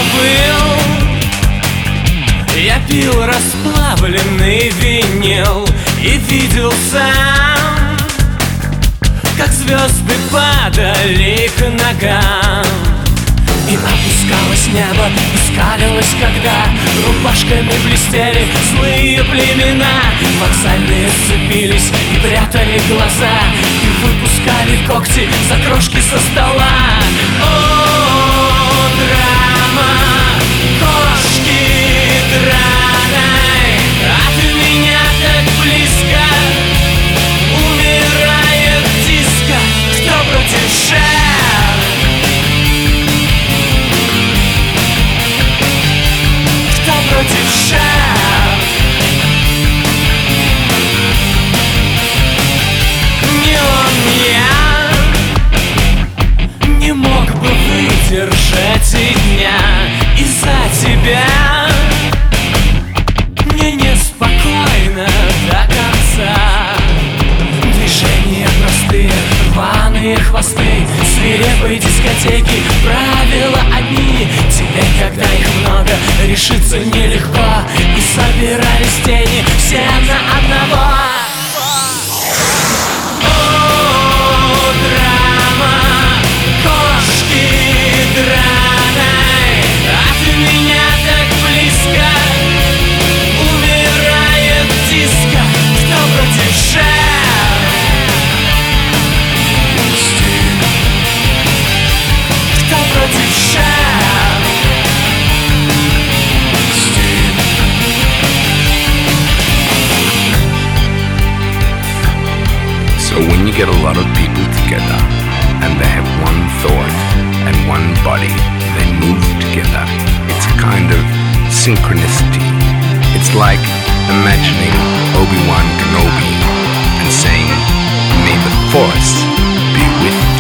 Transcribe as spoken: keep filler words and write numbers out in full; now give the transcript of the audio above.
был. Я пил расплавленный винил и видел сам, как звезды падали к ногам. И опускалось небо, и скалилось, когда рубашками блестели злые племена. Вокзальные сцепились и прятали глаза, и выпускали когти за крошки со стола. О, драма, кошки драной, от меня так близко умирает диско. Кто против Шер? Кто против Шер? Не он, я не мог бы выдержать и дня из-за тебя. Мне неспокойно до конца. Движения простые, рваные хвосты свирепой дискотеки, правила одни. Теперь, когда их много, решиться нелегко, и собирались тени все на одного. О, драма, кошки драной, от меня так близко умирает диско. Кто против Шер? Кто против Шер? So when you get a lot of people together and they have one thought and one body, they move together. It's a kind of synchronicity. It's like imagining Obi-Wan Kenobi and saying, "May the Force be with you."